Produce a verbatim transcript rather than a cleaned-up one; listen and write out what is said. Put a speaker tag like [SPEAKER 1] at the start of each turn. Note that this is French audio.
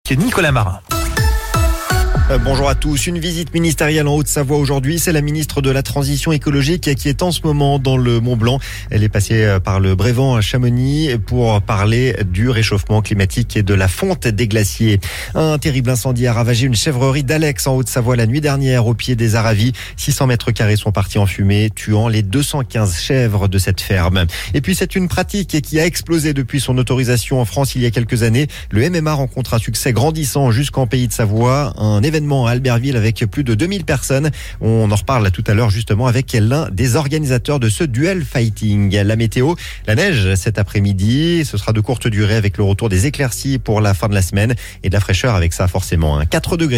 [SPEAKER 1] Nicolas Marin.
[SPEAKER 2] Bonjour à tous. Une visite ministérielle en Haute-Savoie aujourd'hui. C'est la ministre de la Transition écologique qui est en ce moment dans le Mont-Blanc. Elle est passée par le Brévent à Chamonix pour parler du réchauffement climatique et de la fonte des glaciers. Un terrible incendie a ravagé une chèvrerie d'Alex en Haute-Savoie la nuit dernière au pied des Aravis. six cents mètres carrés sont partis en fumée, tuant les deux cent quinze chèvres de cette ferme. Et puis c'est une pratique qui a explosé depuis son autorisation en France il y a quelques années. Le M M A rencontre un succès grandissant jusqu'en Pays de Savoie. Un événement à Albertville avec plus de deux mille personnes. On en reparle tout à l'heure justement avec l'un des organisateurs de ce duel fighting. La météo, la neige cet après-midi, ce sera de courte durée avec le retour des éclaircies pour la fin de la semaine et de la fraîcheur avec ça forcément. quatre degrés.